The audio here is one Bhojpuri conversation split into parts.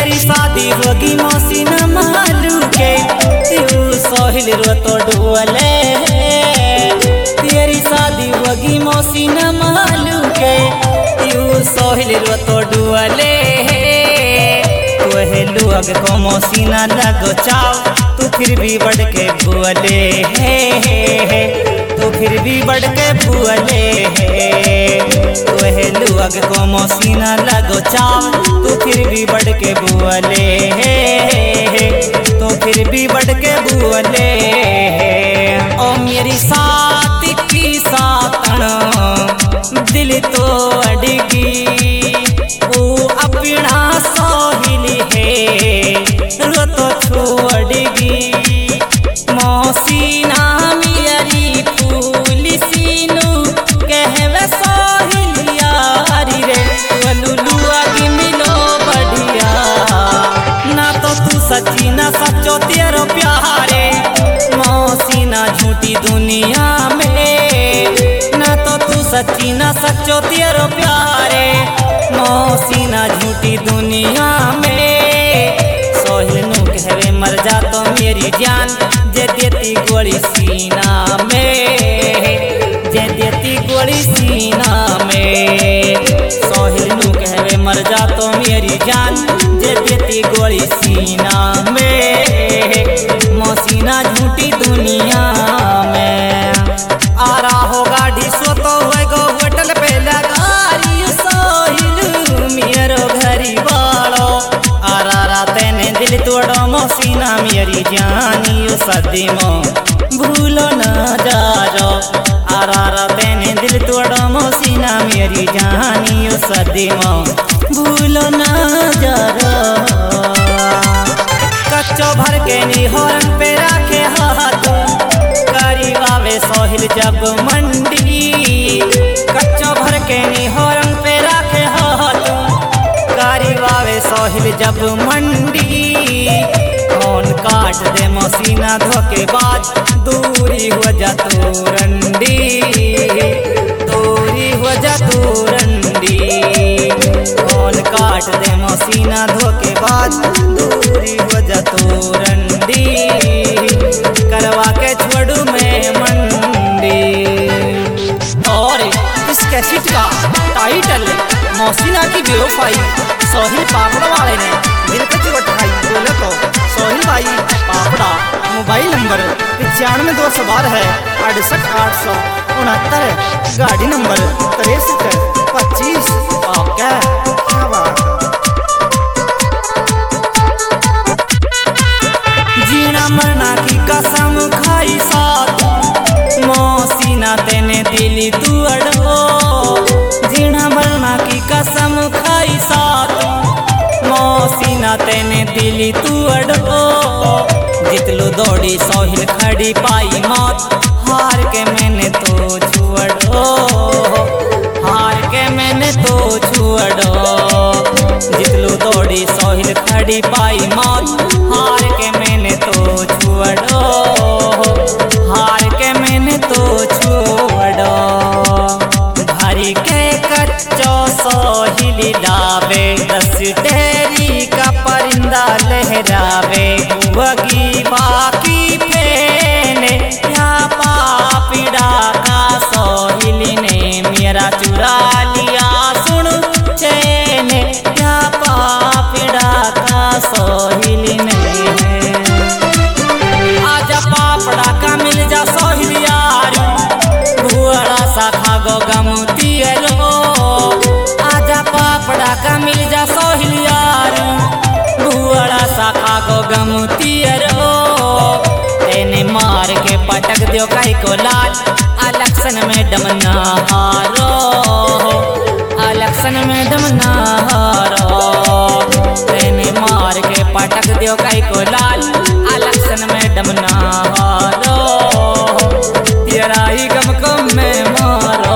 तेरी शादी होगी मौसी न मालू के तू सोहिल रो तो डुअले। तेरी शादी होगी मौसी न मालू के तू सोहिल रो तो डुअले। वह लोग को मौसी न लगो चाव तू फिर भी बढ़ के बुअले तू फिर भी बढ़ के बुअले। वह लोग को मौसी न लगो चाव तू फिर भी बढ़ के बुअले तो फिर भी बढ़ के बुअले। ओ मेरी साथ की सातन दिल तो अड़गी वो अपना सोहिल है रो तो छोड़गी। मौसी ना मेरी फूल सीनू कहवे सोहिल यारी रे लुलुआ की मिलो बढ़िया। ना तो तू सच्ची ना सच्चो तेरो प्यारे मौसी ना झूठी दुनिया में। ना तो तू सच्ची ना सच्चो तेरो प्यारे मौसी ना झूठी दुनिया में। सोहिल नू कहवे मर जा तो मेरी जान जे देती गोली सीना में जे देती गोली सीना में। सोहिल नू कहवे मर जा तो मेरी जान जे देती गोली सीना में मौसी ना झूठी दुनिया में। आ रहा हो गाड़ी सो तो गो होटल पे लगारी सोहिल मेरो घरी वालो। आरा तेने दिल तोड़ो मौसी ना मेरी जानी सदी मो भूलो ना जारो। आरा तेने दिल तोड़ो मौसी ना मेरी जानी सदी मो भूलो ना जारो। कच्चो भर के निहोरन पे रखे हाथ करी वावे सोहिल जब मंडी। कच्चो भर के निहोरन पे रखे हाथ करी वावे सोहिल जब मंडी। कौन काट दे मौसी ना धोखेबाज दूरी हो जा तू रंडी दूरी हो जा तू रंडी। कौन काट दे मौसी ना धोखेबाज दूरी हो जा तू रंडी करवा के छोड़ू मैं मंडी। और इस कैसेट का टाइटल मौसीना की बेवफाई सोहिल पापड़ा वाले ने दिल पे जो उठाई बोले तो सोहिल भाई पापड़ा। मोबाइल नंबर 95 है 68 869। गाड़ी नंबर 63 25। क्या बात जीना मरना की कसम खाई साथ मौसी ना तेने दिली तू अड़ो। जीना मरना की कसम खाई साथ मौसी ना तेने दिली तू अड़ो। जितलू दौड़ी सोहिल खड़ी पाई मौत हार के मैंने तो छुअड़ो हार के मैंने तो छुअड़ो। जितलू दौड़ी सोहिल खड़ी पाई मौत हार के मैंने तो छुअड़ो हार के मैंने तो छुअड़ो। भरी के कच्चो सोहिल लावे दस टेरी का परिंदा लहरावे। वगी बाकी फेने या पापीड़ा का सोहिल ने मेरा चुरा लिया सुन चैने या पापीड़ा का सोहिल ने। आजा पापड़ा का मिल जा सोहिल यार भुअड़ा सा खागो गमुती रो। आजा पापड़ा का मिल जा सोहिल यार भुअड़ा सा खागो गमुती रो। तेने मार के पटक दियो कहीं को लाल इलेक्शन में दम ना हारो इलेक्शन में दम ना हारो। तेने मार के पटक दियो कहीं को लाल इलेक्शन में दम ना हारो तेरा ही गम को मैं मारो।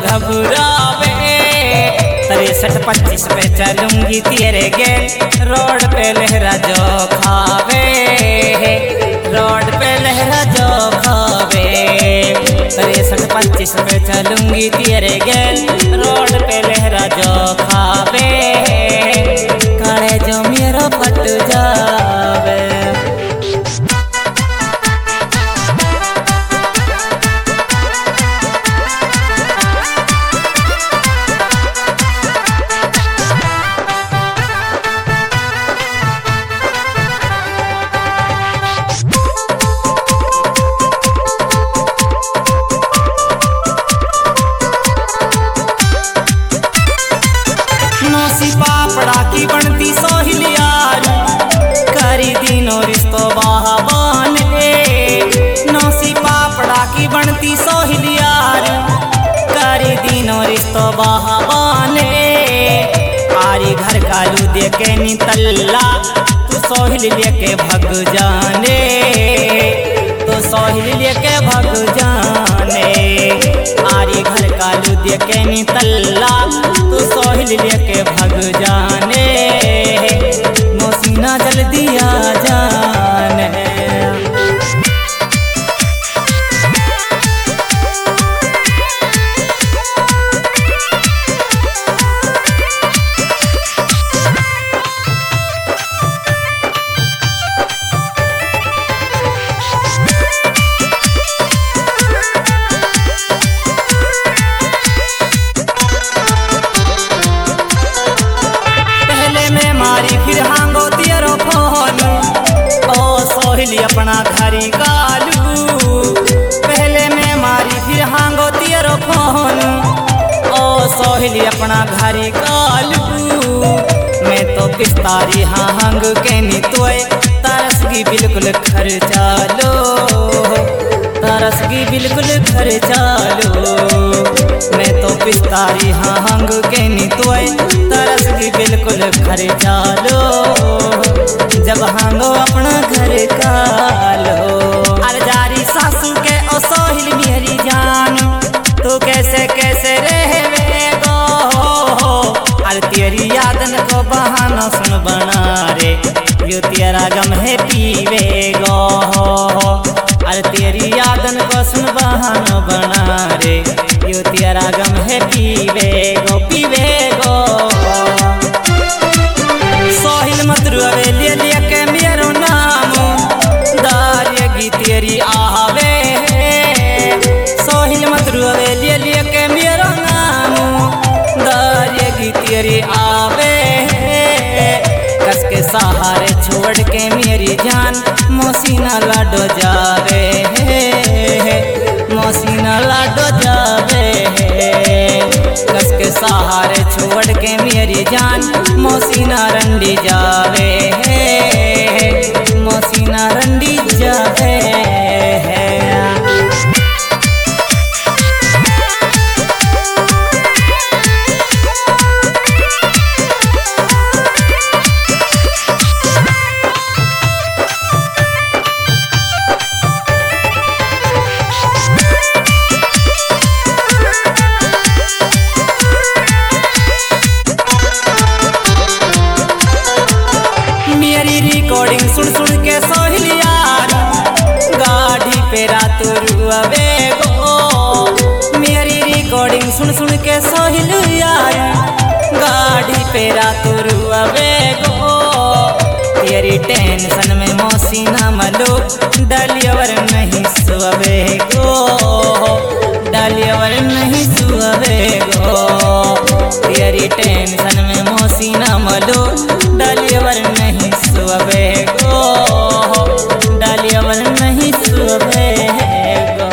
घबरावे। 63-25 पे चलूंगी तेरे गेल, रोड पे लहरा जो खावे, रोड पे लहरा जो खावे। 63-25 पे चलूंगी तेरे गेल, रोड पे लहरा जो खावे, काले जो मेरा फट जावे। पापड़ा की बनती सोहिलियार, करी दिनों रिश्तो बहावान ए। नौसी पापड़ा की बनती सोहिलियार, करी दिनों रिश्तो बहावान ए। आरी घर कालू दे के नितल्ला, तू सोहिल लेके भग जाने, तो सोहिल लेके भग जाने। आरी घर कालू दे के नितल्ला, तू सोहिल लेके भग जाने, मोसीना जल्दी आ जाने। फिर हांगो तेरो फोन, ओ सोहिल अपना घरी कालू। पहले मैं मारी फिर हांगो तेरो फोन, ओ सोहिल अपना घरी कालू। मैं तो किस्तारी हांग के नितोय, तरसगी बिल्कुल खर्चा लो, तरसगी बिल्कुल खर्चा लो। मैं तो पिस्तारी हांग के नितोय, तरसगी बिल्कुल खर्चा लो। जब हांगो अपना घर का लो, अरजारी सासू के ओ सोहिल मेरी जान, तू कैसे कैसे रहवे गो। अरे तेरी यादन को बहाना सुन बना रे, यो तेरा गम है पीवे गो। अरे तेरी यादन को सुन बहाना बना रे, यो तेरा गम है पीवे गो, पीवे गो। सोहिल मत रुआवे ले लेके मेरो नाम, दारियगी तेरी आवे। सोहिल मत रुआवे ले लेके मेरो नाम, दारियगी तेरी आवे। कस के सहारे छोड़ के मेरी जान, मोसीना लाडो जावे, मोसीना लाडो जावे। कस के सहारे छोड़ के मेरी जान, मोसीना रंडी जावे, मोसीना रंडी जावे। रिकॉर्डिंग सुन सुन के सोहिल यार, गाड़ी पे रात रुआवे गो। मेरी रिकॉर्डिंग सुन सुन के सोहिल यार, गाड़ी पे रात रुआवे गो। तेरी टेंशन में मोसीना मलो, डलियावर नहीं सुआवे गो, डलियावर नहीं सुआवे गो। तेरी टेंशन में मोसीना मलो, डलियावर नहीं सुआवे गो, डलियावर नहीं सुआवे गो।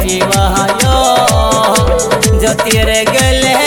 जीवायो जो तेरे गले